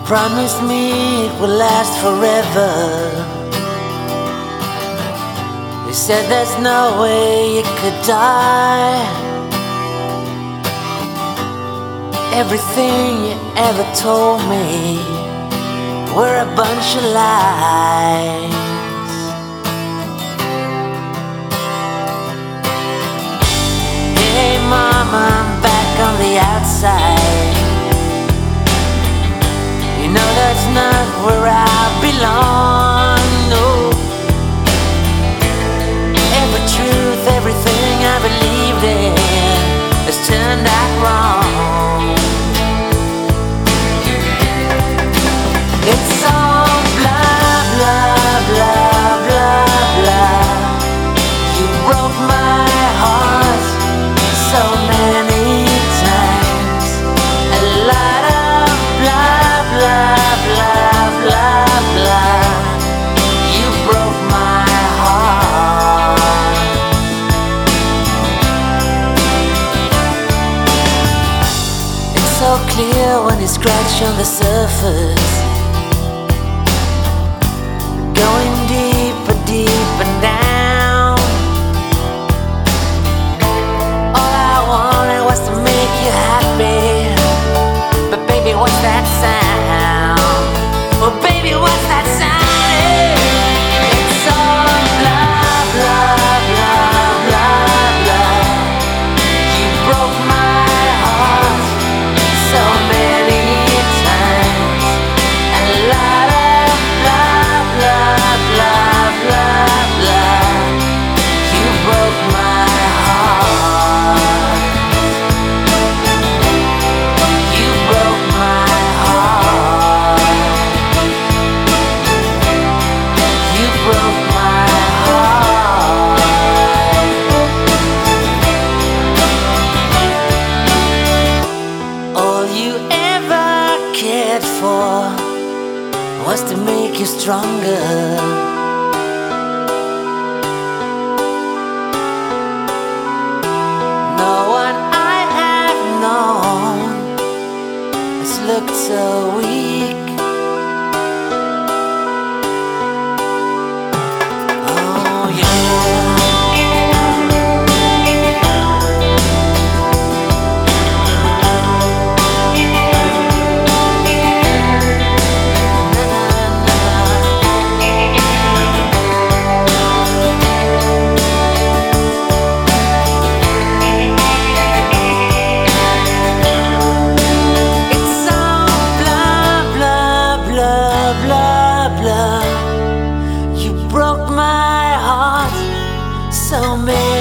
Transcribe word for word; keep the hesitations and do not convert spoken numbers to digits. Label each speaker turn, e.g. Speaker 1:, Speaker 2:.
Speaker 1: promised me it would last forever. You said there's no way you could die. Everything you ever told me were a bunch of lies. Hey mama, I'm back on the outside. You know that's not where I belong, no. Every truth, everything I believed in has turned out wrong. It's all blah, blah, blah, blah, blah. You broke my heart so many times. A lot of blah, blah, blah, blah, blah. You broke my heart. It's so clear when you scratch on the surface, going deeper, deeper down. All I wanted was to make you happy, but baby, what's that sound? Oh baby, what's that sound? It's all blah, blah, blah, blah, blah. You broke my heart so many times. A lot of blah, blah, blah, blah, blah. You broke my heart. You broke my heart. You broke my heart. All you ever cared for was to make you stronger. No one I have known has looked so weak. Oh yeah. It's all blah, blah, blah, blah, blah. You broke my heart so many